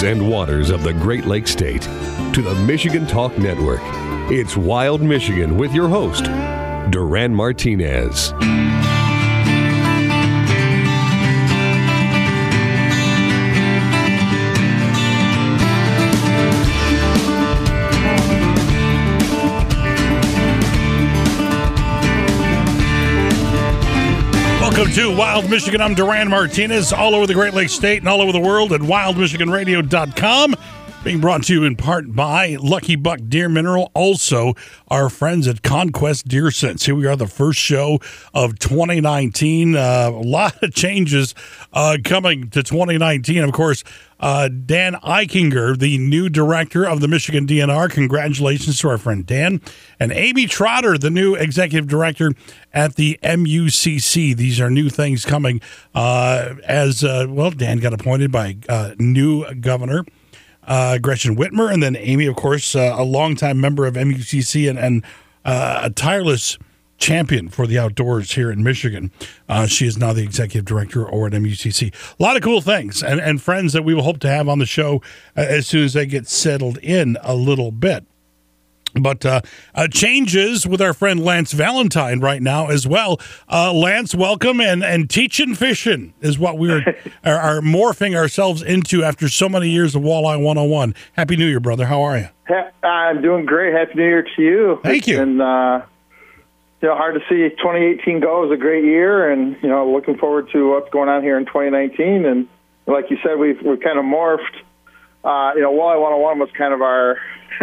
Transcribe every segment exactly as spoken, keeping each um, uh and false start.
and waters of the Great Lakes State to the Michigan Talk Network. It's Wild Michigan with your host, Duran Martinez. Welcome to Wild Michigan. I'm Duran Martinez, all over the Great Lakes State and all over the world at wild michigan radio dot com. Being brought to you in part by Lucky Buck Deer Mineral, also our friends at Conquest Deer Sense. Here we are, the first show of twenty nineteen. Uh, a lot of changes uh, coming to twenty nineteen. Of course, uh, Dan Eichinger, the new director of the Michigan D N R. Congratulations to our friend Dan. And Amy Trotter, the new executive director at the M U C C. These are new things coming uh, as, uh, well, Dan got appointed by uh, new governor. Uh, Gretchen Whitmer, and then Amy, of course, uh, a longtime member of M U C C and, and uh, a tireless champion for the outdoors here in Michigan. Uh, she is now the executive director over at M U C C. A lot of cool things and, and friends that we will hope to have on the show uh, as soon as they get settled in a little bit. But uh, uh, changes with our friend Lance Valentine right now as well. Uh, Lance, welcome, and, and teaching fishing is what we are, are, are morphing ourselves into after so many years of Walleye one oh one. Happy New Year, brother. How are you? I'm doing great. Happy New Year to you. Thank you. And uh, you know, hard to see twenty eighteen go. It was a great year, and you know, looking forward to what's going on here in twenty nineteen. And like you said, we've we've kind of morphed. Uh, you know, Walleye one oh one was kind of our.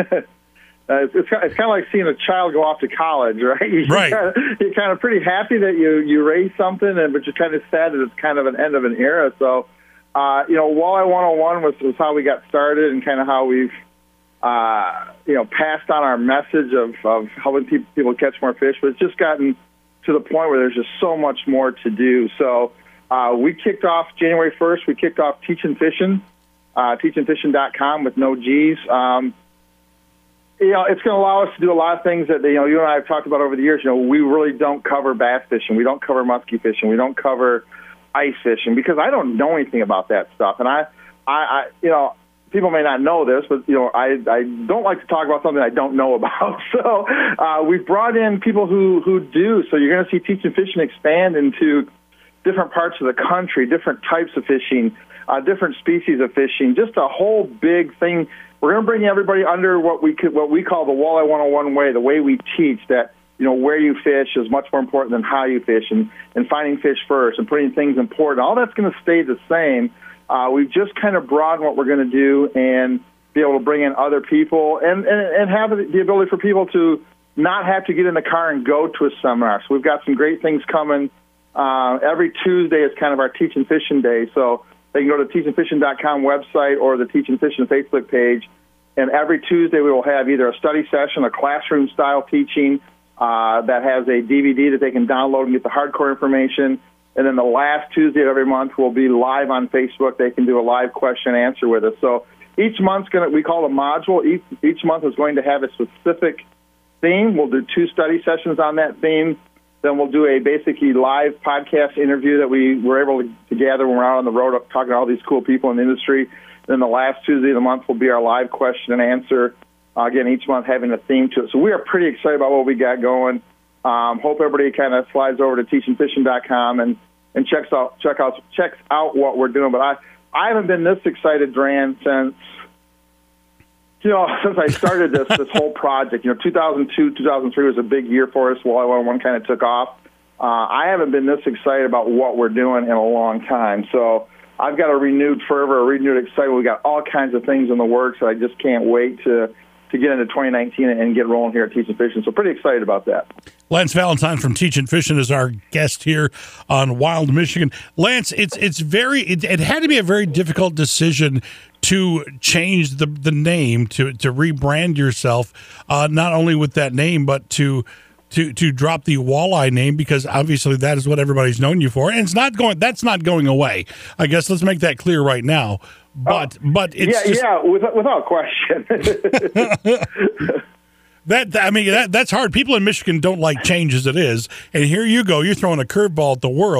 Uh, it's, it's, it's kind of like seeing a child go off to college, right? You right. Kind of, you're kind of pretty happy that you, you raised something, and but you're kind of sad that it's kind of an end of an era. So, uh, you know, Walleye one oh one was, was how we got started and kind of how we've, uh, you know, passed on our message of, of helping people, people catch more fish. But it's just gotten to the point where there's just so much more to do. So uh, we kicked off January first. We kicked off Teaching Fishing, uh, teaching fishing dot com with no G's. Um, You know, it's going to allow us to do a lot of things that, you know, you and I have talked about over the years. You know, we really don't cover bass fishing. We don't cover muskie fishing. We don't cover ice fishing because I don't know anything about that stuff. And I, I, I you know, people may not know this, but, you know, I, I don't like to talk about something I don't know about. So uh, we've brought in people who, who do. So you're going to see Teaching Fishing expand into different parts of the country, different types of fishing, uh, different species of fishing, just a whole big thing. We're going to bring everybody under what we could, what we call the Walleye one oh one way, the way we teach that, you know, where you fish is much more important than how you fish, and, and finding fish first and putting things important. All that's going to stay the same. Uh, we've just kind of broadened what we're going to do and be able to bring in other people and, and, and have the ability for people to not have to get in the car and go to a seminar. So we've got some great things coming. Uh, every Tuesday is kind of our Teaching Fishing Day. So they can go to teaching fishing dot com website or the Teaching Fishing Facebook page. And every Tuesday we will have either a study session, a classroom-style teaching uh, that has a D V D that they can download and get the hardcore information. And then the last Tuesday of every month will be live on Facebook. They can do a live question and answer with us. So each month's going to, we call it a module. Each, each month is going to have a specific theme. We'll do two study sessions on that theme. Then we'll do a basically live podcast interview that we were able to, to gather when we're out on the road talking to all these cool people in the industry. Then the last Tuesday of the month will be our live question and answer. Uh, again, each month having a theme to it. So we are pretty excited about what we got going. Um, hope everybody kind of slides over to teaching fishing dot com and, and checks out check out checks out what we're doing. But I, I haven't been this excited, Duran, since you know since I started this this whole project. You know, two thousand two, two thousand three was a big year for us. Walleye one oh one kind of took off. Uh, I haven't been this excited about what we're doing in a long time. So I've got a renewed fervor, a renewed excitement. We got all kinds of things in the works that I just can't wait to to get into twenty nineteen and get rolling here at Teaching Fishing. So pretty excited about that. Lance Valentine from Teaching Fishing is our guest here on Wild Michigan. Lance, it's it's very it, it had to be a very difficult decision to change the the name, to to rebrand yourself, uh, not only with that name, but to to to drop the Walleye name, because obviously that is what everybody's known you for, and it's not going. That's not going away. I guess let's make that clear right now. But oh, but it's yeah just, yeah without, without question. That I mean that that's hard. People in Michigan don't like change as it is, and here you go. You're throwing a curveball at the world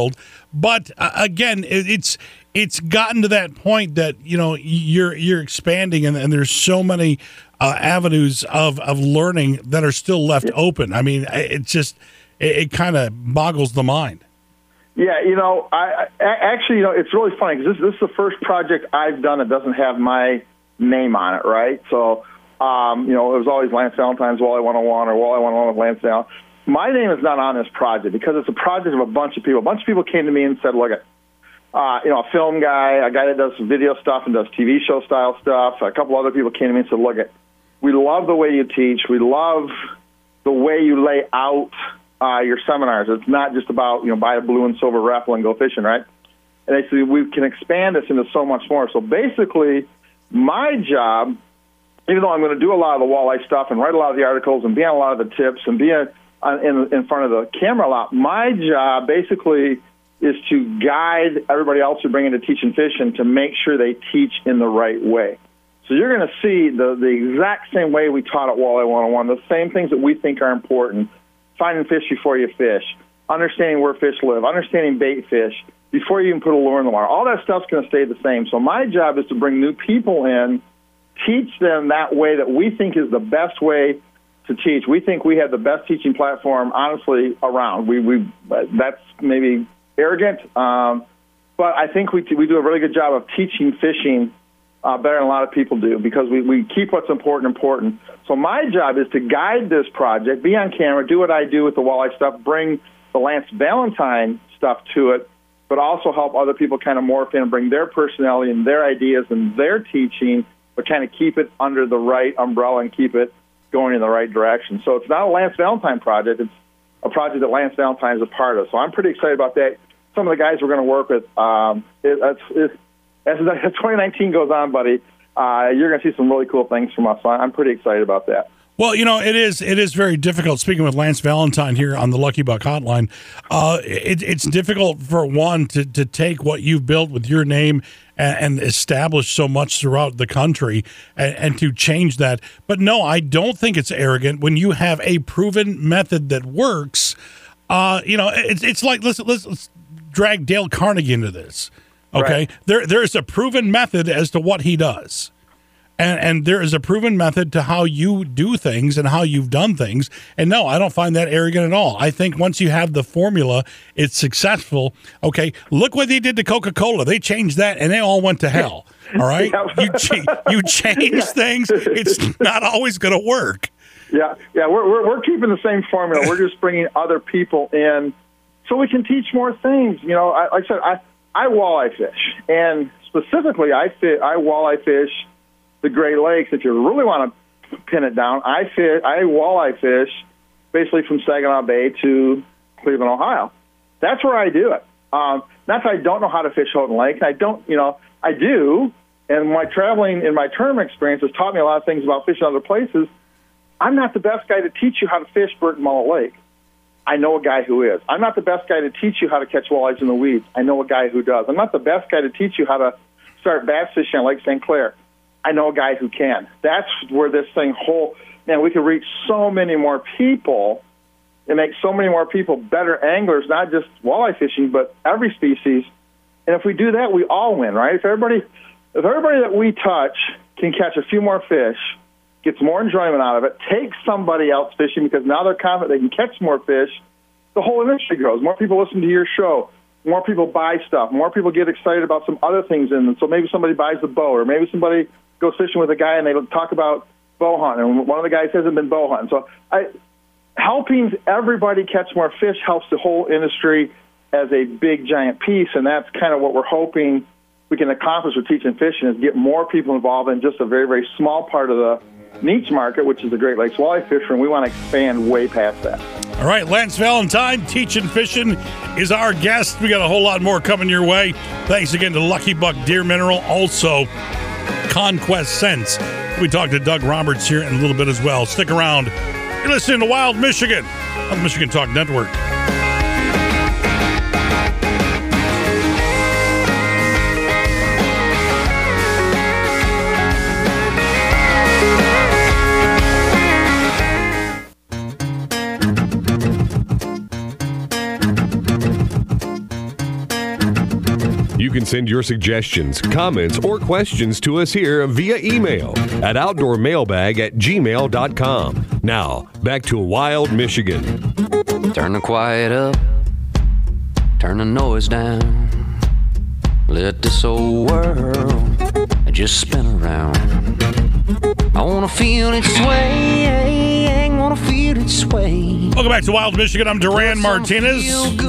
But uh, again, it, it's it's gotten to that point that you know you're you're expanding, and, and there's so many uh, avenues of, of learning that are still left yeah. open. I mean, it's just it, it kind of boggles the mind. Yeah, you know, I, I actually, you know, it's really funny because this, this is the first project I've done that doesn't have my name on it, right? So, um, you know, it was always Lance Valentine's Walleye one oh one or Walleye one oh one with Lance Val. My name is not on this project because it's a project of a bunch of people. A bunch of people came to me and said, look, uh, you know, a film guy, a guy that does video stuff and does T V show style stuff. A couple other people came to me and said, look, we love the way you teach. We love the way you lay out Uh, your seminars. It's not just about, you know, buy a blue and silver raffle and go fishing, right? And they say we can expand this into so much more. So basically, my job, even though I'm going to do a lot of the walleye stuff and write a lot of the articles and be on a lot of the tips and be in, in, in front of the camera a lot, my job basically is to guide everybody else who bring into teaching fishing to make sure they teach in the right way. So you're going to see the, the exact same way we taught at Walleye one oh one, the same things that we think are important. Finding fish before you fish, understanding where fish live, understanding bait fish, before you even put a lure in the water. All that stuff's going to stay the same. So my job is to bring new people in, teach them that way that we think is the best way to teach. We think we have the best teaching platform, honestly, around. We, we that's maybe arrogant, um, but I think we we do a really good job of teaching fishing uh, better than a lot of people do because we, we keep what's important important. So my job is to guide this project, be on camera, do what I do with the walleye stuff, bring the Lance Valentine stuff to it, but also help other people kind of morph in and bring their personality and their ideas and their teaching, but kind of keep it under the right umbrella and keep it going in the right direction. So it's not a Lance Valentine project. It's a project that Lance Valentine is a part of. So I'm pretty excited about that. Some of the guys we're going to work with, um, it, it's, it's, as twenty nineteen goes on, buddy, uh, you're going to see some really cool things from us. So I'm pretty excited about that. Well, you know, it is it is very difficult. Speaking with Lance Valentine here on the Lucky Buck Hotline, uh, it, it's difficult for one to, to take what you've built with your name and, and establish so much throughout the country and, and to change that. But no, I don't think it's arrogant when you have a proven method that works. Uh, you know, it's it's like let's let's, let's drag Dale Carnegie into this. Okay, right. there there's a proven method as to what he does. And, and there is a proven method to how you do things and how you've done things. And no, I don't find that arrogant at all. I think once you have the formula, it's successful. Okay, look what they did to Coca-Cola. They changed that, and they all went to hell. All right? you, ch- you change yeah. things, it's not always going to work. Yeah, yeah, we're, we're we're keeping the same formula. We're just bringing other people in so we can teach more things. You know, I, like I said, I, I walleye fish. And specifically, I, fit, I walleye fish the Great Lakes. If you really want to pin it down, I fish, I walleye fish basically from Saginaw Bay to Cleveland, Ohio. That's where I do it. Um, not that I don't know how to fish Houghton Lake. I don't, you know, I do. And my traveling in my tournament experience has taught me a lot of things about fishing other places. I'm not the best guy to teach you how to fish Burton Mullet Lake. I know a guy who is. I'm not the best guy to teach you how to catch walleyes in the weeds. I know a guy who does. I'm not the best guy to teach you how to start bass fishing on Lake Saint Clair. I know a guy who can. That's where this thing whole, man, we could reach so many more people and make so many more people better anglers, not just walleye fishing, but every species. And if we do that, we all win, right? If everybody, if everybody that we touch can catch a few more fish, gets more enjoyment out of it, takes somebody else fishing because now they're confident they can catch more fish, the whole industry grows. More people listen to your show. More people buy stuff. More people get excited about some other things in them. So maybe somebody buys a bow, or maybe somebody goes fishing with a guy and they talk about bow hunting, and one of the guys hasn't been bow hunting. So I, helping everybody catch more fish helps the whole industry as a big, giant piece, and that's kind of what we're hoping we can accomplish with teaching fishing, is get more people involved in just a very, very small part of the niche market, which is the Great Lakes walleye fishery, and we want to expand way past that. All right, Lance Valentine, Teaching Fishing, is our guest. We got a whole lot more coming your way. Thanks again to Lucky Buck Deer Mineral, also Conquest Scents. We talked to Doug Roberts here in a little bit as well. Stick around. You're listening to Wild Michigan on the Michigan Talk Network. can send your suggestions, comments, or questions to us here via email at outdoor mailbag at gmail dot com. Now, back to Wild Michigan. Turn the quiet up, turn the noise down. Let this old world just spin around. I wanna feel it sway, wanna feel it sway. Welcome back to Wild Michigan. I'm Duran Martinez.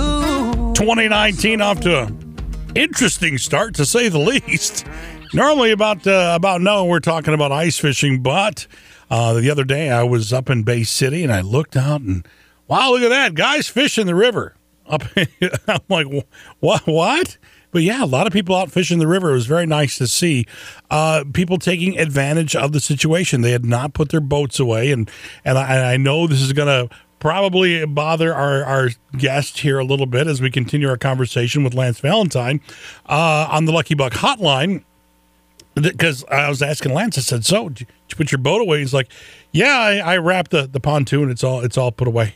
twenty nineteen off to an interesting start, to say the least. Normally about uh, about now we're talking about ice fishing, but uh, the other day I was up in Bay City and I looked out and wow, look at that, guys fishing the river. Up, I'm like, what? What? But yeah, a lot of people out fishing the river. It was very nice to see uh, people taking advantage of the situation. They had not put their boats away, and and I, I know this is going to probably bother our, our guest here a little bit as we continue our conversation with Lance Valentine uh, on the Lucky Buck hotline. Because I was asking Lance, I said, "So, did you put your boat away?" He's like, "Yeah, I, I wrapped the, the pontoon. It's all it's all put away."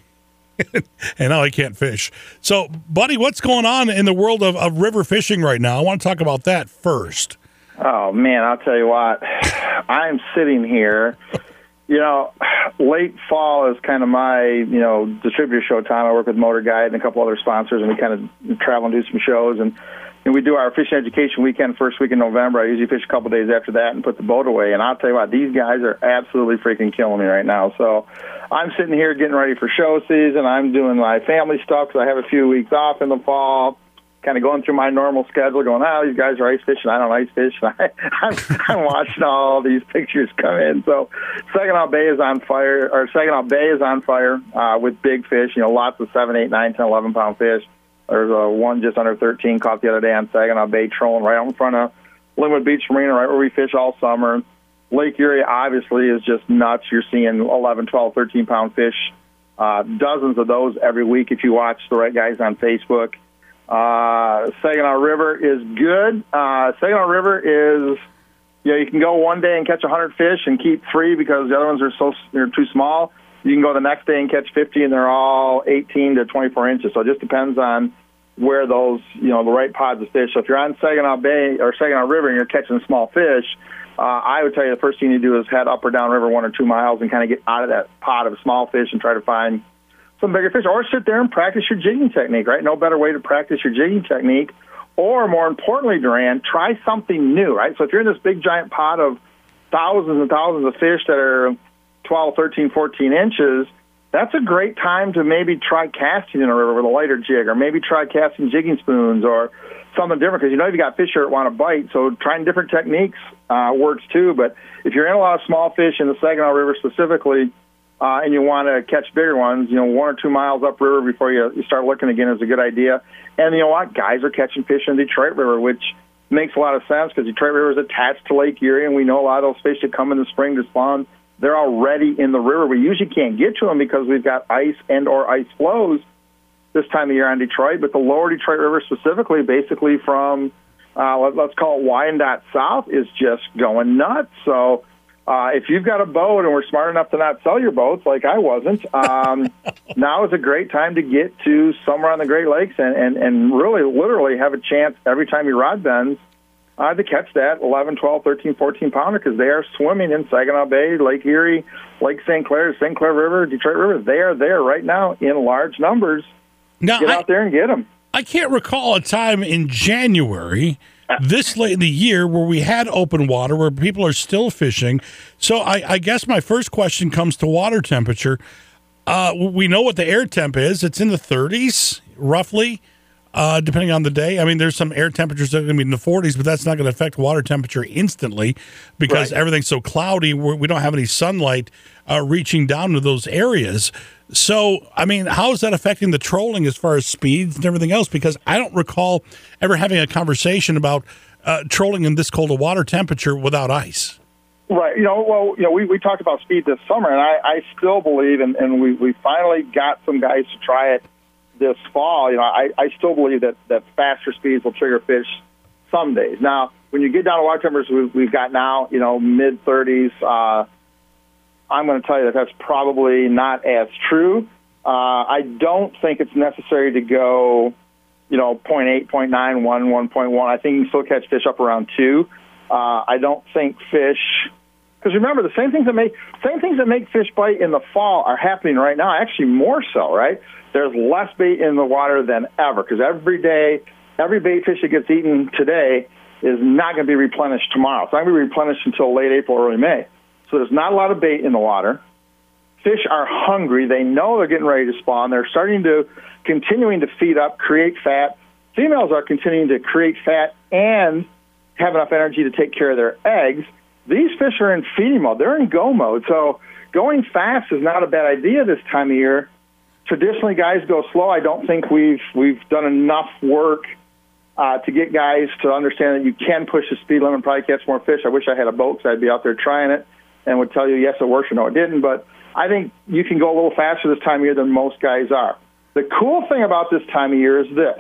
And now I can't fish. So, buddy, what's going on in the world of, of river fishing right now? I want to talk about that first. Oh, man, I'll tell you what. I'm sitting here. You know, late fall is kind of my, you know, distributor show time. I work with Motor Guide and a couple other sponsors, and we kind of travel and do some shows. And, and we do our fishing education weekend first week in November. I usually fish a couple days after that and put the boat away. And I'll tell you what, these guys are absolutely freaking killing me right now. So I'm sitting here getting ready for show season. I'm doing my family stuff because I have a few weeks off in the fall, kind of going through my normal schedule, going, oh, these guys are ice fishing. I don't ice fish. And I, I'm, I'm watching all these pictures come in. So Saginaw Bay is on fire, or Saginaw Bay is on fire uh, with big fish, you know, lots of seven, eight, nine, ten, eleven pound fish. There's a one just under thirteen caught the other day on Saginaw Bay trolling right out in front of Linwood Beach Marina, right where we fish all summer. Lake Erie obviously is just nuts. You're seeing eleven, twelve, thirteen pound fish, uh, dozens of those every week if you watch the right guys on Facebook. Uh, Saginaw River is good. Uh, Saginaw River is, you know, you can go one day and catch one hundred fish and keep three because the other ones are so they're too small. You can go the next day and catch fifty, and they're all eighteen to twenty-four inches. So it just depends on where those, you know, the right pods of fish. So if you're on Saginaw Bay or Saginaw River and you're catching small fish, uh, I would tell you the first thing you do is head up or down river one or two miles and kind of get out of that pod of small fish and try to find some bigger fish. Or sit there and practice your jigging technique, right? No better way to practice your jigging technique. Or more importantly, Duran, try something new, right? So if you're in this big giant pot of thousands and thousands of fish that are twelve, thirteen, fourteen inches, that's a great time to maybe try casting in a river with a lighter jig, or maybe try casting jigging spoons or something different, because you know you've got fish here that want to bite, so trying different techniques uh, works too. But if you're in a lot of small fish in the Saginaw River specifically, uh, and you want to catch bigger ones, you know, one or two miles upriver before you, you start looking again is a good idea. And you know what? Guys are catching fish in the Detroit River, which makes a lot of sense because Detroit River is attached to Lake Erie, and we know a lot of those fish that come in the spring to spawn, they're already in the river. We usually can't get to them because we've got ice and or ice flows this time of year on Detroit. But the lower Detroit River specifically, basically from, uh, let, let's call it Wyandotte South, is just going nuts. So uh, if you've got a boat and we're smart enough to not sell your boats like I wasn't, um, now is a great time to get to somewhere on the Great Lakes and, and, and really literally have a chance every time your rod bends Uh, to catch that eleven, twelve, thirteen, fourteen pounder, because they are swimming in Saginaw Bay, Lake Erie, Lake Saint Clair, Saint Clair River, Detroit River. They are there right now in large numbers. Now, get I, out there and get them. I can't recall a time in January, this late in the year, where we had open water, where people are still fishing. So I, I guess my first question comes to water temperature. Uh, we know what the air temp is. It's in the thirties, roughly. Uh, depending on the day. I mean, there's some air temperatures that are going to be in the forties, but that's not going to affect water temperature instantly because right. everything's so cloudy. We're, we don't have any sunlight uh, reaching down to those areas. So, I mean, how is that affecting the trolling as far as speeds and everything else? Because I don't recall ever having a conversation about uh, trolling in this cold a water temperature without ice. Right. You know, well, you know, we, we talked about speed this summer, and I, I still believe, and, and we, we finally got some guys to try it this fall. You know, I, I still believe that, that faster speeds will trigger fish some days. Now, when you get down to water temperatures we've, we've got now, you know, mid thirties, uh, I'm going to tell you that that's probably not as true. Uh, I don't think it's necessary to go you know, point eight, point nine, one, one point one. I think you can still catch fish up around two. Uh, I don't think fish, because remember, the same things that make same things that make fish bite in the fall are happening right now, actually more so, right? There's less bait in the water than ever, because every day, every bait fish that gets eaten today is not going to be replenished tomorrow. It's not going to be replenished until late April, early May. So there's not a lot of bait in the water. Fish are hungry. They know they're getting ready to spawn. They're starting to, continuing to feed up, create fat. Females are continuing to create fat and have enough energy to take care of their eggs. These fish are in feeding mode. They're in go mode. So going fast is not a bad idea this time of year. Traditionally, guys go slow. I don't think we've we've done enough work uh, to get guys to understand that you can push the speed limit and probably catch more fish. I wish I had a boat because I'd be out there trying it and would tell you, yes, it works, or no, it didn't. But I think you can go a little faster this time of year than most guys are. The cool thing about this time of year is this.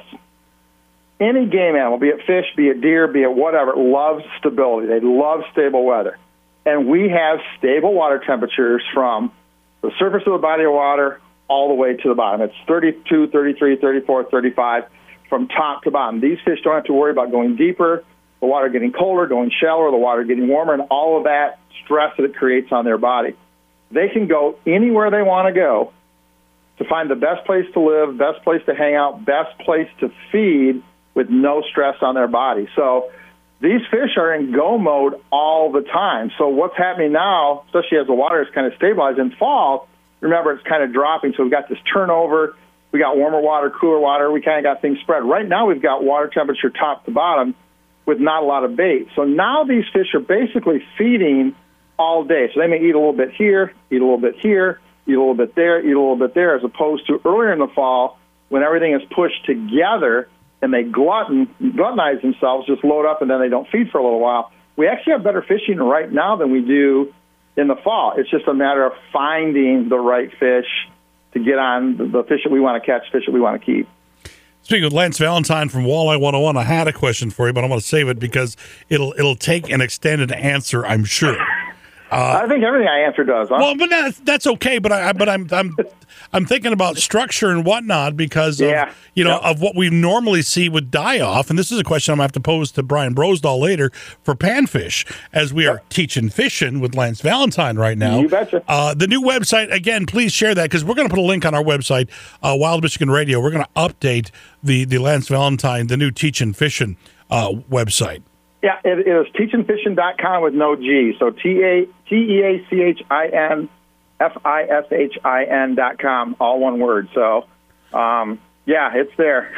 Any game animal, be it fish, be it deer, be it whatever, loves stability. They love stable weather. And we have stable water temperatures from the surface of the body of water all the way to the bottom. It's thirty-two, thirty-three, thirty-four, thirty-five from top to bottom. These fish don't have to worry about going deeper, the water getting colder, going shallower, the water getting warmer, and all of that stress that it creates on their body. They can go anywhere they want to go to find the best place to live, best place to hang out, best place to feed with no stress on their body. So these fish are in go mode all the time. So what's happening now, especially as the water is kind of stabilized in fall, remember it's kind of dropping. So we've got this turnover. We got warmer water, cooler water. We kind of got things spread. Right now we've got water temperature top to bottom with not a lot of bait. So now these fish are basically feeding all day. So they may eat a little bit here, eat a little bit here, eat a little bit there, eat a little bit there, as opposed to earlier in the fall when everything is pushed together and they glutton, gluttonize themselves, just load up, and then they don't feed for a little while. We actually have better fishing right now than we do in the fall. It's just a matter of finding the right fish to get on the fish that we want to catch, fish that we want to keep. Speaking with Lance Valentine from Walleye one oh one, I had a question for you, but I'm going to save it because it'll it'll take an extended answer, I'm sure. Uh, I think everything I answer does. Huh? Well, but that's, that's okay. But I, but I'm I'm I'm thinking about structure and whatnot because of, yeah. you know yep. of what we normally see with die off. And this is a question I'm going to have to pose to Brian Brosdahl later for panfish, as we are yep. teaching fishing with Lance Valentine right now. You betcha. Uh, the new website, again, please share that because we're going to put a link on our website, uh, Wild Michigan Radio. We're going to update the the Lance Valentine, the new teaching fishing uh, website. Yeah, it, it is teachin fishin dot com with no G. So T A T E A C H I N F I S H I N dot com, all one word. So, um, yeah, it's there.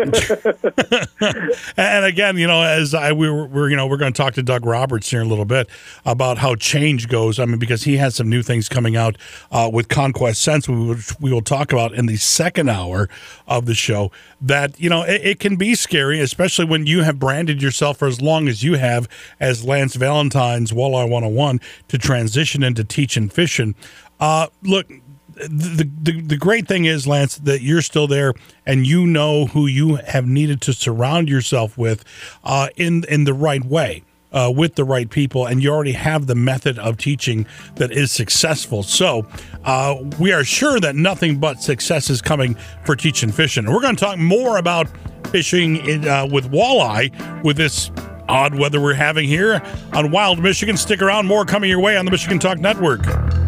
And again, you know, as I we were, we're, you know, we're going to talk to Doug Roberts here in a little bit about how change goes. I mean, because he has some new things coming out uh, with Conquest Sense, which we will talk about in the second hour of the show. That, you know, it, it can be scary, especially when you have branded yourself for as long as you have as Lance Valentine's Walleye one oh one to transition into teaching fishing. Uh, look. The, the the great thing is, Lance, that you're still there and you know who you have needed to surround yourself with uh, in in the right way, uh, with the right people, and you already have the method of teaching that is successful. So uh, we are sure that nothing but success is coming for teaching fishing. And we're going to talk more about fishing in, uh, with walleye with this odd weather we're having here on Wild Michigan. Stick around, more coming your way on the Michigan Talk Network.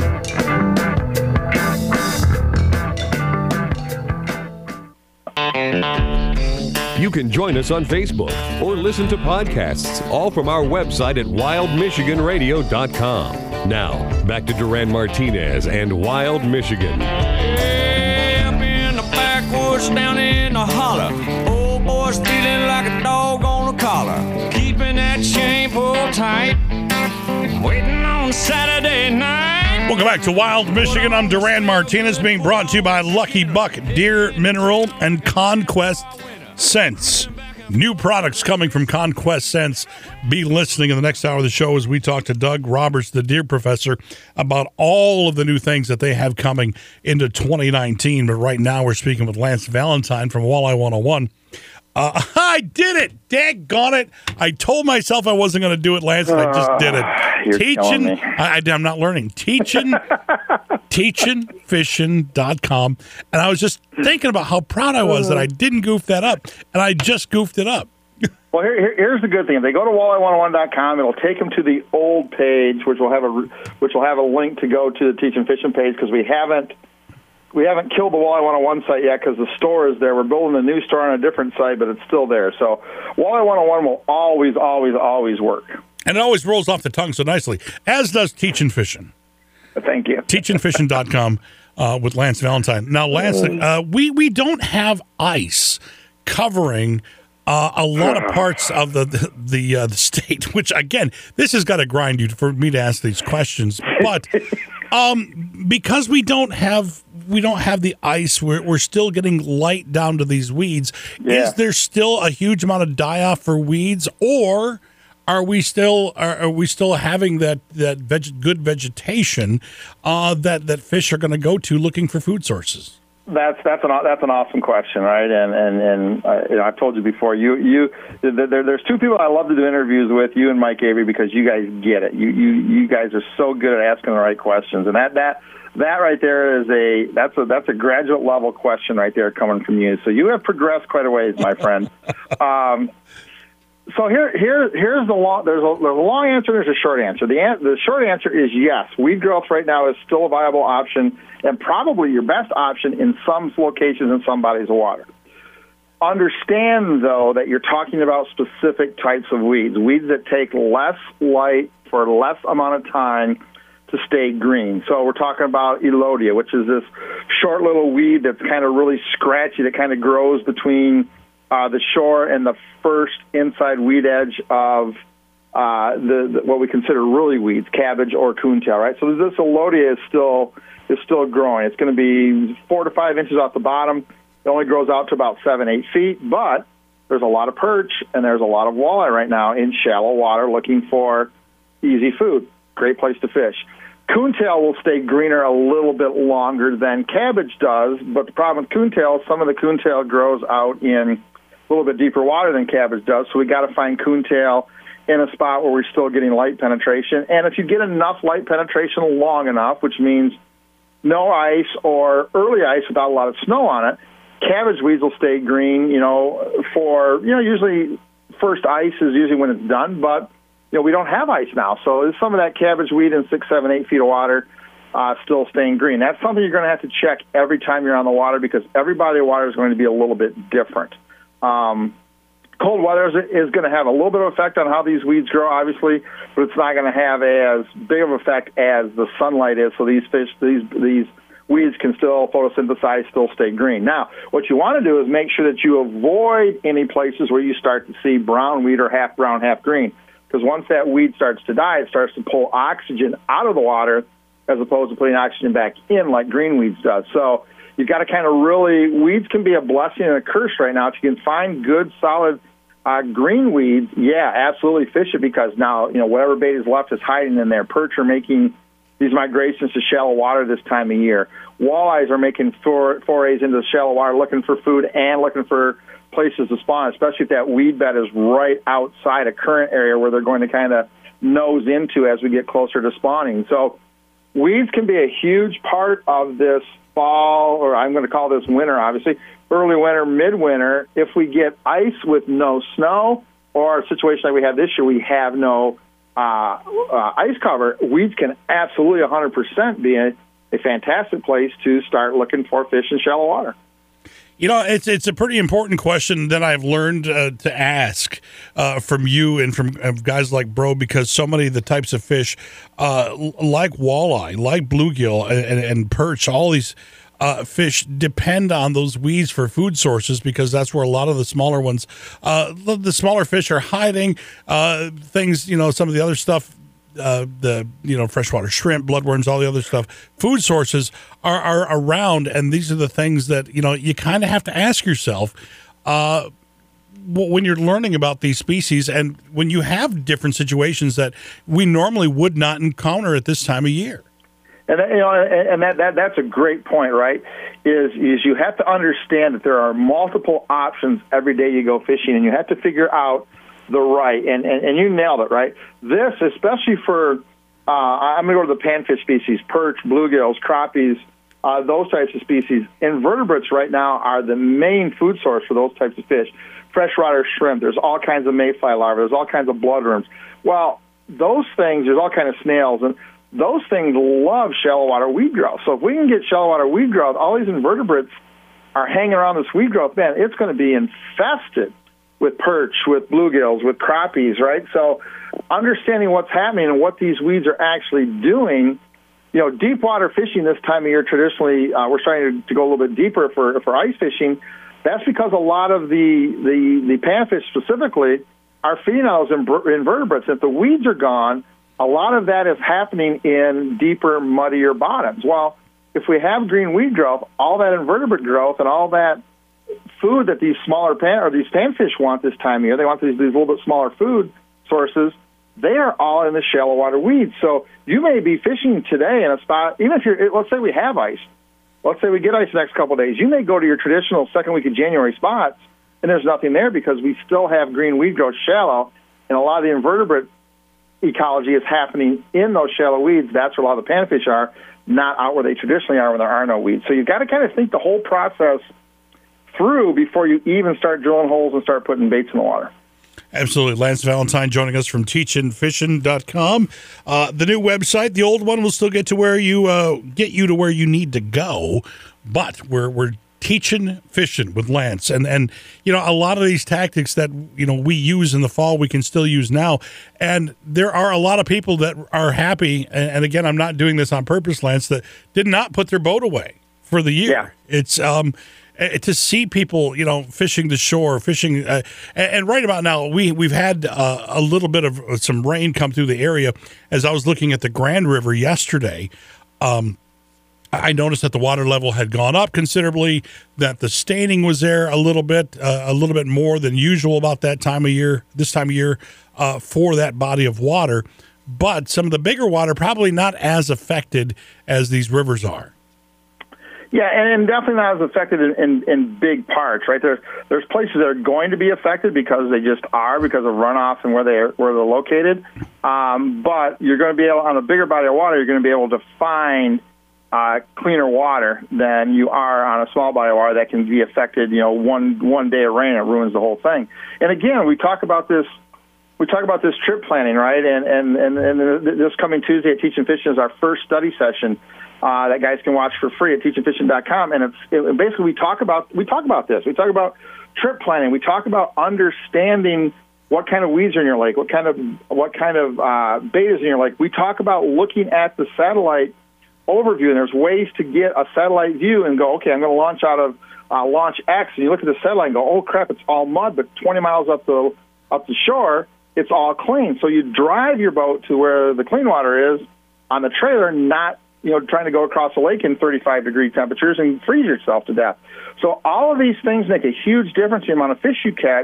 You can join us on Facebook or listen to podcasts, all from our website at wild michigan radio dot com. Now, back to Duran Martinez and Wild Michigan. Hey, up in the backwoods, down in the holler. Old boy's feeling like a dog on a collar. Keeping that chain pulled tight. Waiting on Saturday night. Welcome back to Wild Michigan. I'm Duran Martinez, being brought to you by Lucky Buck Deer Mineral and Conquest Sense. New products coming from Conquest Sense. Be listening in the next hour of the show as we talk to Doug Roberts, the deer professor, about all of the new things that they have coming into twenty nineteen. But right now we're speaking with Lance Valentine from Walleye one oh one. Uh, I did it! Daggone it! I told myself I wasn't going to do it, Lance, and I just did it. You're Teaching, I, I, I'm not learning. Teaching, teachin fishing dot com. And I was just thinking about how proud I was that I didn't goof that up, and I just goofed it up. Well, here, here, here's the good thing. If they go to walleye one oh one dot com, it'll take them to the old page, which will have a which will have a link to go to the Teachin' Fishing page, because we haven't we haven't killed the Walleye one oh one site yet, because the store is there. We're building a new store on a different site, but it's still there. So Walleye one oh one will always, always, always work. And it always rolls off the tongue so nicely, as does Teachin' Fishing. Thank you. teachin fishing dot com uh, with Lance Valentine. Now, Lance, uh, we, we don't have ice covering uh, a lot of parts of the the, the, uh, the state, which, again, this has got to grind you for me to ask these questions. But um, because we don't have we don't have the ice, we're, we're still getting light down to these weeds. Yeah. Is there still a huge amount of die-off for weeds, or Are we still are, are we still having that that veg, good vegetation uh, that that fish are going to go to looking for food sources? That's that's an that's an awesome question, right? And and and uh, you know, I've told you before. You you there, there's two people I love to do interviews with, you and Mike Avery, because you guys get it. You you you guys are so good at asking the right questions, and that that that right there is a that's a that's a graduate level question right there coming from you. So you have progressed quite a ways, my friend. um, So here, here, here's the long. There's a, there's a long answer. There's a short answer. The an, the short answer is yes. Weed growth right now is still a viable option, and probably your best option in some locations in some bodies of water. Understand, though, that you're talking about specific types of weeds, weeds that take less light for less amount of time to stay green. So we're talking about Elodia, which is this short little weed that's kind of really scratchy, that kind of grows between Uh, the shore and the first inside weed edge of uh, the, the what we consider really weeds, cabbage or coontail, right? So this Elodia is still is still growing. It's going to be four to five inches off the bottom. It only grows out to about seven, eight feet, but there's a lot of perch and there's a lot of walleye right now in shallow water looking for easy food. Great place to fish. Coontail will stay greener a little bit longer than cabbage does, but the problem with coontail, some of the coontail grows out in a little bit deeper water than cabbage does, so we got to find coontail in a spot where we're still getting light penetration. And if you get enough light penetration long enough, which means no ice or early ice without a lot of snow on it, cabbage weeds will stay green, you know, for, you know, usually first ice is usually when it's done, but, you know, we don't have ice now. So some of that cabbage weed in six, seven, eight feet of water uh, still staying green. That's something you're going to have to check every time you're on the water, because every body of water is going to be a little bit different. Um, cold weather is, is going to have a little bit of effect on how these weeds grow, obviously, but it's not going to have as big of an effect as the sunlight is. So these fish, these these weeds can still photosynthesize, still stay green. Now, what you want to do is make sure that you avoid any places where you start to see brown weed or half brown, half green, because once that weed starts to die, it starts to pull oxygen out of the water as opposed to putting oxygen back in like green weeds does. So you've got to kind of really, weeds can be a blessing and a curse right now. If you can find good, solid uh, green weeds, yeah, absolutely fish it, because now, you know, whatever bait is left is hiding in there. Perch are making these migrations to shallow water this time of year. Walleyes are making for, forays into the shallow water looking for food and looking for places to spawn, especially if that weed bed is right outside a current area where they're going to kind of nose into as we get closer to spawning. So weeds can be a huge part of this fall, or I'm going to call this winter, obviously, early winter, midwinter. If we get ice with no snow, or a situation like we have this year, we have no uh, uh, ice cover, weeds can absolutely one hundred percent be a, a fantastic place to start looking for fish in shallow water. You know, it's it's a pretty important question that I've learned uh, to ask uh, from you and from uh, guys like Bro, because so many of the types of fish, uh, like walleye, like bluegill, and, and, and perch, all these uh, fish depend on those weeds for food sources, because that's where a lot of the smaller ones, uh, the, the smaller fish are hiding. Uh, things, you know, some of the other stuff. Uh, the you know freshwater shrimp, bloodworms, all the other stuff. Food sources are, are around, and these are the things that you know you kind of have to ask yourself uh, when you're learning about these species, and when you have different situations that we normally would not encounter at this time of year. And you know, and that, that that's a great point, right? Is is you have to understand that there are multiple options every day you go fishing, and you have to figure out the right, and, and, and you nailed it, right? This, especially for uh, I'm going to go to the panfish species, perch, bluegills, crappies, uh, those types of species. Invertebrates right now are the main food source for those types of fish. Freshwater shrimp, there's all kinds of mayfly larvae, there's all kinds of bloodworms. Well, those things, there's all kinds of snails, and those things love shallow water weed growth. So if we can get shallow water weed growth, all these invertebrates are hanging around this weed growth, man, it's going to be infested with perch, with bluegills, with crappies, right? So understanding what's happening and what these weeds are actually doing, you know, deep water fishing this time of year, traditionally, uh, we're starting to, to go a little bit deeper for, for ice fishing. That's because a lot of the, the, the panfish specifically are feeding on those inver- invertebrates. If the weeds are gone, a lot of that is happening in deeper, muddier bottoms. Well, if we have green weed growth, all that invertebrate growth and all that food that these smaller pan or these panfish want this time of year, they want these, these little bit smaller food sources, they are all in the shallow water weeds. So you may be fishing today in a spot, even if you're, let's say we have ice, let's say we get ice the next couple of days, you may go to your traditional second week of January spots, and there's nothing there because we still have green weed growth shallow, and a lot of the invertebrate ecology is happening in those shallow weeds. That's where a lot of the panfish are, not out where they traditionally are when there are no weeds. So you've got to kind of think the whole process through before you even start drilling holes and start putting baits in the water. Absolutely. Lance Valentine joining us from teachin fishing dot com. Uh, the new website, the old one will still get to where you uh, get you to where you need to go, but we're we're teaching fishing with Lance. And, and, you know, a lot of these tactics that, you know, we use in the fall, we can still use now. And there are a lot of people that are happy. And, and again, I'm not doing this on purpose, Lance, that did not put their boat away for the year. Yeah. It's, um, to see people, you know, fishing the shore, fishing, uh, and, and right about now, we, we've had uh, a little bit of some rain come through the area. As I was looking at the Grand River yesterday, um, I noticed that the water level had gone up considerably, that the staining was there a little bit, uh, a little bit more than usual about that time of year, this time of year, uh, for that body of water. But some of the bigger water probably not as affected as these rivers are. Yeah, and, and definitely not as affected in, in, in big parts, right? There's there's places that are going to be affected because they just are, because of runoff and where they're where they're located. Um, but you're going to be able, on a bigger body of water, you're going to be able to find uh, cleaner water than you are on a small body of water that can be affected. You know, one one day of rain, it ruins the whole thing. And again, we talk about this. We talk about this trip planning, right? And and and, and this coming Tuesday at Teachin Fishing is our first study session. Uh, that guys can watch for free at teachin fishing dot com, and it's it, basically we talk about we talk about this. We talk about trip planning. We talk about understanding what kind of weeds are in your lake, what kind of what kind of uh, bait is in your lake. We talk about looking at the satellite overview, and there's ways to get a satellite view and go, okay, I'm going to launch out of uh, launch X, and you look at the satellite and go, oh crap, it's all mud, but twenty miles up the up the shore, it's all clean. So you drive your boat to where the clean water is on the trailer, not you know, trying to go across the lake in thirty-five degree temperatures and freeze yourself to death. So all of these things make a huge difference in the amount of fish you catch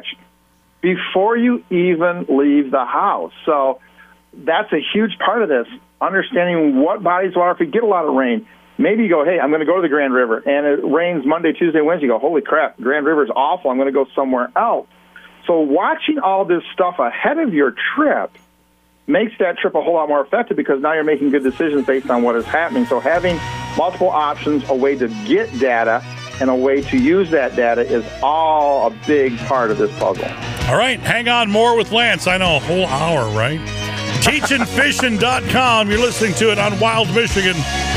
before you even leave the house. So that's a huge part of this, understanding what bodies of water, if we get a lot of rain, maybe you go, hey, I'm going to go to the Grand River, and it rains Monday, Tuesday, Wednesday. You go, holy crap, Grand River is awful. I'm going to go somewhere else. So watching all this stuff ahead of your trip makes that trip a whole lot more effective because now you're making good decisions based on what is happening. So having multiple options, a way to get data, and a way to use that data is all a big part of this puzzle. All right, hang on, more with Lance. I know, a whole hour, right? teachin fishing dot com. You're listening to it on Wild Michigan.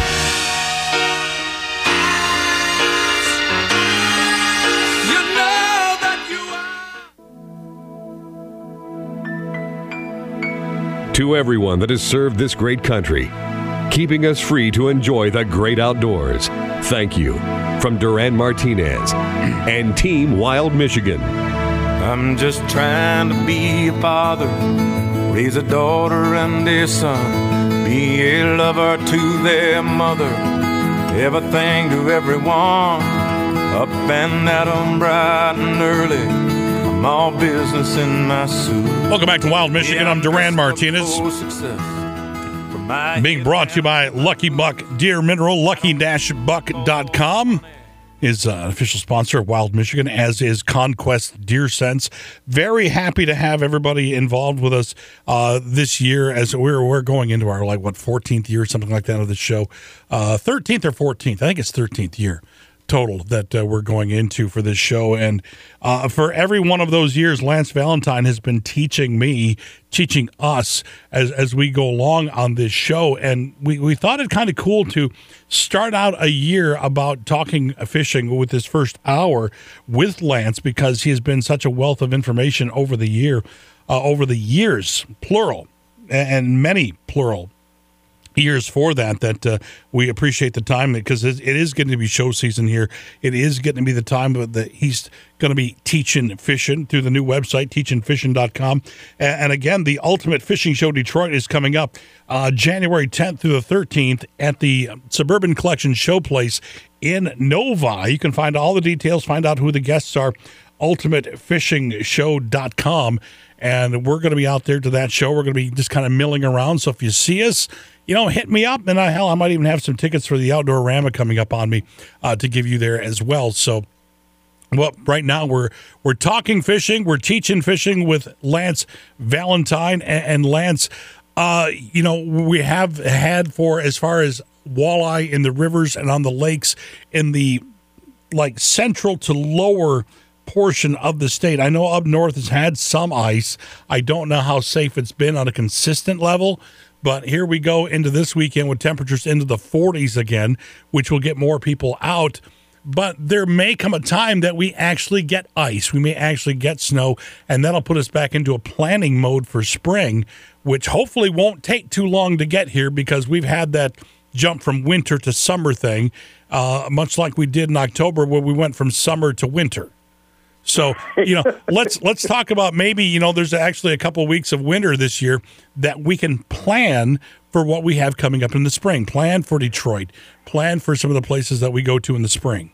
To everyone that has served this great country, keeping us free to enjoy the great outdoors, thank you. From Duran Martinez and Team Wild Michigan. I'm just trying to be a father, raise a daughter and a son, be a lover to their mother, everything to everyone, up and at 'em bright and early. All business in my suit. Welcome back to Wild Michigan. I'm Duran Martinez. Being brought to you by Lucky Buck Deer Mineral, lucky dash buck dot com. is uh, an official sponsor of Wild Michigan, as is Conquest Deer Sense. Very happy to have everybody involved with us uh, this year, as we're we're going into our, like, what, fourteenth year, something like that, of the show. Uh, thirteenth or fourteenth. I think it's thirteenth year total that uh, we're going into for this show. And uh, for every one of those years, Lance Valentine has been teaching me, teaching us as as we go along on this show. And we, we thought it kind of cool to start out a year about talking fishing with this first hour with Lance, because he has been such a wealth of information over the year, uh, over the years, plural, and many plural years for that, that uh, we appreciate the time, because it is getting to be show season here. It is getting to be the time that he's going to be teaching fishing through the new website, teaching fishing dot com. And again, the Ultimate Fishing Show Detroit is coming up uh, January tenth through the thirteenth at the Suburban Collection Showplace in Novi. You can find all the details, find out who the guests are, ultimate fishing show dot com. And we're going to be out there to that show. We're going to be just kind of milling around. So if you see us, you know, hit me up. And I, hell, I might even have some tickets for the Outdoor Rama coming up on me uh, to give you there as well. So, well, right now we're we're talking fishing. We're teaching fishing with Lance Valentine. And, and Lance, uh, you know, we have had for, as far as walleye in the rivers and on the lakes in the, like, central to lower portion of the state. I know up north has had some ice. I don't know how safe it's been on a consistent level, but here we go into this weekend with temperatures into the forties again, which will get more people out. But there may come a time that we actually get ice. We may actually get snow, and that'll put us back into a planning mode for spring, which hopefully won't take too long to get here, because we've had that jump from winter to summer thing, uh, much like we did in October, where we went from summer to winter. So, you know, let's let's talk about maybe, you know, there's actually a couple of weeks of winter this year that we can plan for what we have coming up in the spring. Plan for Detroit. Plan for some of the places that we go to in the spring.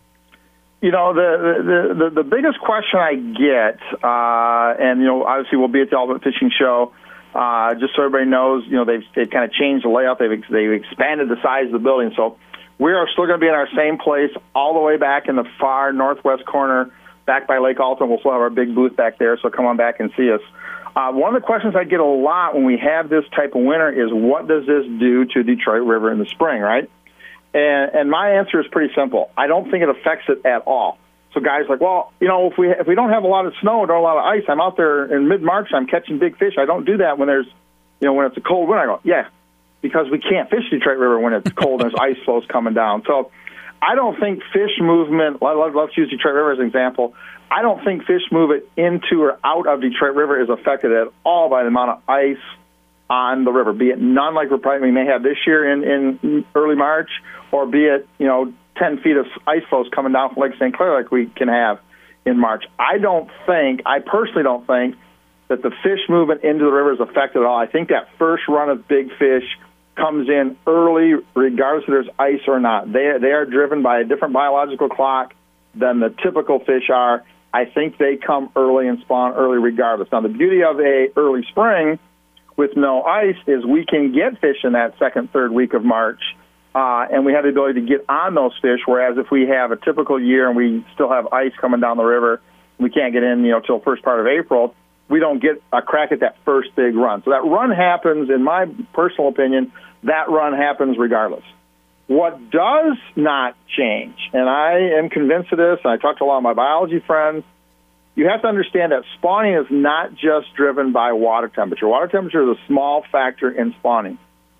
You know, the the, the, the biggest question I get, uh, and, you know, obviously we'll be at the Ultimate Fishing Show, uh, just so everybody knows, you know, they've, they've kind of changed the layout. They've, they've expanded the size of the building. So we are still going to be in our same place all the way back in the far northwest corner, back by Lake Alton. We'll still have our big booth back there, so come on back and see us. Uh, one of the questions I get a lot when we have this type of winter is, what does this do to Detroit River in the spring, right? And, and my answer is pretty simple. I don't think it affects it at all. So guys are like, well, you know, if we if we don't have a lot of snow or a lot of ice, I'm out there in mid-March, I'm catching big fish. I don't do that when there's, you know, when it's a cold winter. I go, yeah, because we can't fish Detroit River when it's cold and there's ice flows coming down. So I don't think fish movement, let's use Detroit River as an example, I don't think fish movement into or out of Detroit River is affected at all by the amount of ice on the river, be it none like we're probably, we may have this year in, in early March, or be it, you know, ten feet of ice flows coming down from Lake Saint Clair like we can have in March. I don't think, I personally don't think that the fish movement into the river is affected at all. I think that first run of big fish comes in early, regardless if there's ice or not. They they are driven by a different biological clock than the typical fish are. I think they come early and spawn early regardless. Now, the beauty of a early spring with no ice is we can get fish in that second, third week of March, uh, and we have the ability to get on those fish, whereas if we have a typical year and we still have ice coming down the river, we can't get in, you know, till first part of April, we don't get a crack at that first big run. So that run happens, in my personal opinion, that run happens regardless. What does not change, and I am convinced of this, and I talk to a lot of my biology friends, you have to understand that spawning is not just driven by water temperature. Water temperature is a small factor in spawning.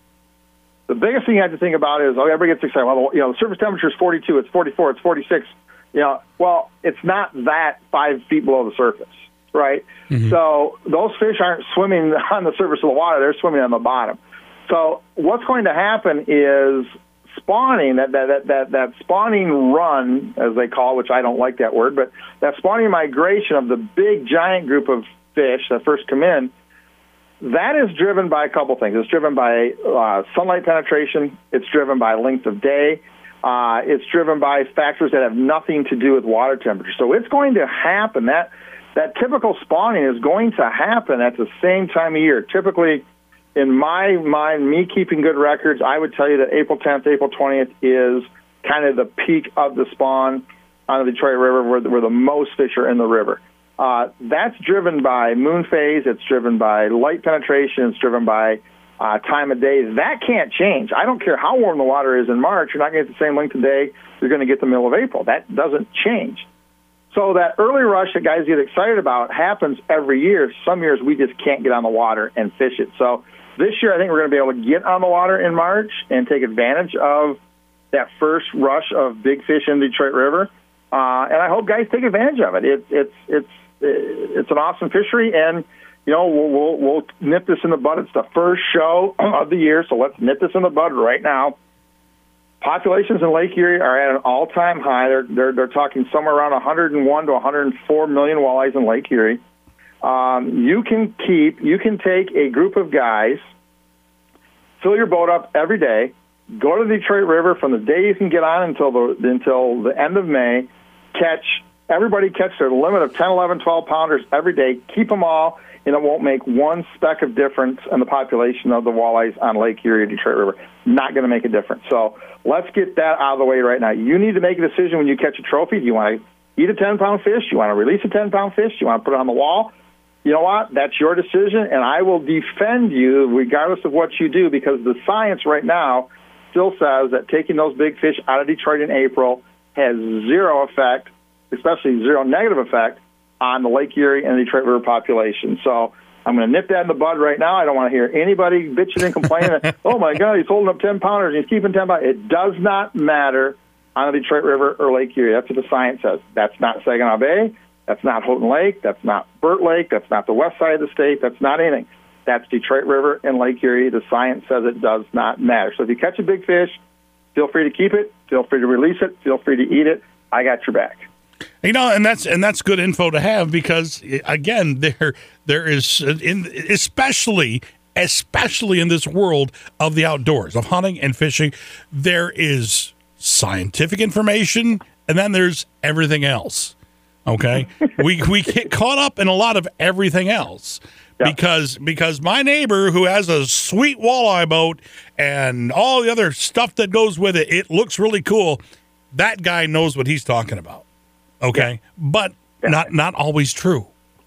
The biggest thing you have to think about is, oh, everybody gets excited. Well, you know, the surface temperature is forty-two, it's forty-four, it's forty-six. You know, well, it's not that five feet below the surface, right? Mm-hmm. So those fish aren't swimming on the surface of the water; they're swimming on the bottom. So what's going to happen is spawning, that, that, that, that spawning run, as they call it, which I don't like that word, but that spawning migration of the big, giant group of fish that first come in, that is driven by a couple things. It's driven by uh, sunlight penetration. It's driven by length of day. Uh, it's driven by factors that have nothing to do with water temperature. So it's going to happen. That, that typical spawning is going to happen at the same time of year. Typically, in my mind, me keeping good records, I would tell you that April tenth, April twentieth is kind of the peak of the spawn on the Detroit River where, where the most fish are in the river. Uh, that's driven by moon phase. It's driven by light penetration. It's driven by uh, time of day. That can't change. I don't care how warm the water is in March. You're not going to get the same length of day you're going to get the middle of April. That doesn't change. So that early rush that guys get excited about happens every year. Some years we just can't get on the water and fish it. So this year I think we're going to be able to get on the water in March and take advantage of that first rush of big fish in the Detroit River. Uh, and I hope guys take advantage of it. it it's it's it's an awesome fishery, and you know we'll, we'll we'll nip this in the bud. It's the first show of the year, so let's nip this in the bud right now. Populations in Lake Erie are at an all-time high. They're they're, they're talking somewhere around one hundred one to one hundred four million walleyes in Lake Erie. Um, you can keep, you can take a group of guys, fill your boat up every day, go to the Detroit River from the day you can get on until the until the end of May, catch everybody catch their limit of ten, eleven, twelve pounders every day. Keep them all, and it won't make one speck of difference in the population of the walleyes on Lake Erie or Detroit River. Not going to make a difference. So let's get that out of the way right now. You need to make a decision when you catch a trophy. Do you want to eat a ten-pound fish? Do you want to release a ten-pound fish? Do you want to put it on the wall? You know what? That's your decision, and I will defend you regardless of what you do, because the science right now still says that taking those big fish out of Detroit in April has zero effect, especially zero negative effect, on the Lake Erie and the Detroit River population. So I'm going to nip that in the bud right now. I don't want to hear anybody bitching and complaining that, oh, my God, he's holding up ten-pounders and he's keeping ten pounders. It does not matter on the Detroit River or Lake Erie. That's what the science says. That's not Saginaw Bay. That's not Houghton Lake. That's not Burt Lake. That's not the west side of the state. That's not anything. That's Detroit River and Lake Erie. The science says it does not matter. So if you catch a big fish, feel free to keep it. Feel free to release it. Feel free to eat it. I got your back. You know, and that's and that's good info to have, because again, there there is in especially especially in this world of the outdoors, of hunting and fishing, there is scientific information, and then there's everything else. Okay, we we get caught up in a lot of everything else. Yep. Because because my neighbor, who has a sweet walleye boat and all the other stuff that goes with it, it looks really cool. That guy knows what he's talking about. Okay, yeah. But yeah. not not always true.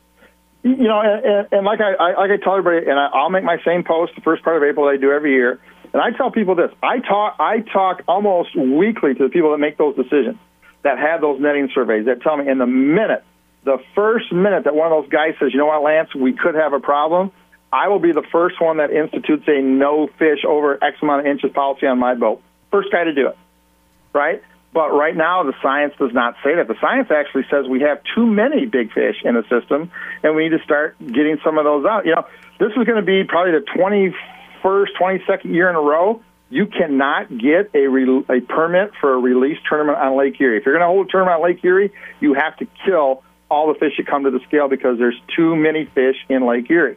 You know, and, and like I, I like I tell everybody, and I, I'll make my same post the first part of April that I do every year, and I tell people this: I talk I talk almost weekly to the people that make those decisions, that have those netting surveys, that tell me in the minute. The first minute that one of those guys says, you know what, Lance, we could have a problem, I will be the first one that institutes a no fish over X amount of inches policy on my boat. First guy to do it, right? But right now the science does not say that. The science actually says we have too many big fish in the system, and we need to start getting some of those out. You know, this is going to be probably the twenty-first, twenty-second year in a row you cannot get a, re- a permit for a release tournament on Lake Erie. If you're going to hold a tournament on Lake Erie, you have to kill all the fish that come to the scale because there's too many fish in Lake Erie.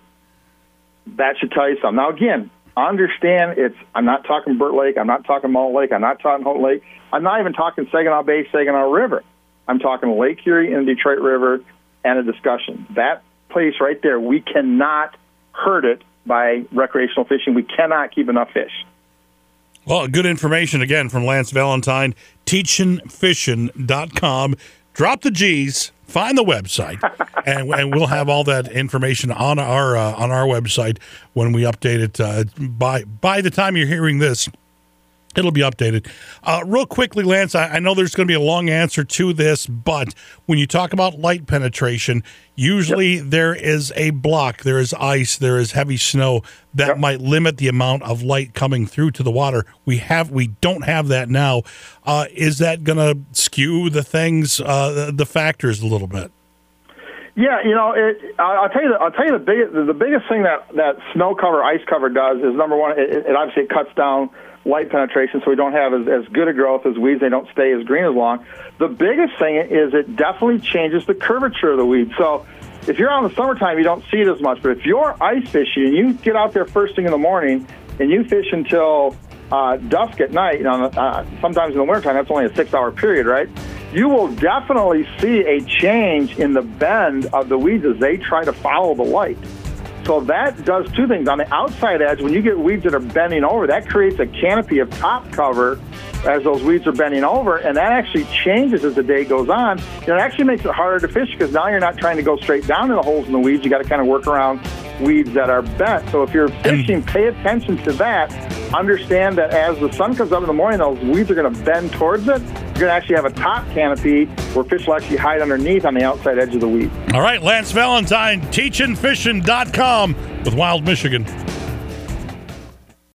That should tell you something. Now, again, understand it's, I'm not talking Burt Lake, I'm not talking Mullet Lake, I'm not talking Houghton Lake, I'm not even talking Saginaw Bay, Saginaw River. I'm talking Lake Erie and the Detroit River and a discussion. That place right there, we cannot hurt it by recreational fishing. We cannot keep enough fish. Well, good information again from Lance Valentine, teachin fishin dot com. Drop the G's, find the website, and, and we'll have all that information on our uh, on our website when we update it. Uh, by by the time you're hearing this, it'll be updated. Uh, real quickly, Lance, I, I know there's going to be a long answer to this, but when you talk about light penetration, usually yep. there is a block, there is ice, there is heavy snow that yep. might limit the amount of light coming through to the water. We have, we don't have that now. Uh, is that going to skew the things, uh, the factors a little bit? Yeah, you know, it, I'll tell you. The, I'll tell you the biggest, the biggest thing that, that snow cover, ice cover does is, number one, it, it obviously it cuts down light penetration, so we don't have as, as good a growth as weeds. They don't stay as green as long. The biggest thing is it definitely changes the curvature of the weed. So if you're out in the summertime, you don't see it as much. But if you're ice fishing and you get out there first thing in the morning and you fish until uh, dusk at night, you know, uh, sometimes in the wintertime, that's only a six-hour period, right? You will definitely see a change in the bend of the weeds as they try to follow the light. So that does two things. On the outside edge, when you get weeds that are bending over, that creates a canopy of top cover as those weeds are bending over, and that actually changes as the day goes on. You know, it actually makes it harder to fish because now you're not trying to go straight down to the holes in the weeds. You got to kind of work around weeds that are bent. So if you're fishing, pay attention to that. Understand that as the sun comes up in the morning, those weeds are going to bend towards it. You're going to actually have a top canopy where fish will actually hide underneath on the outside edge of the weed. All right, Lance Valentine, teaching fishing dot com with Wild Michigan.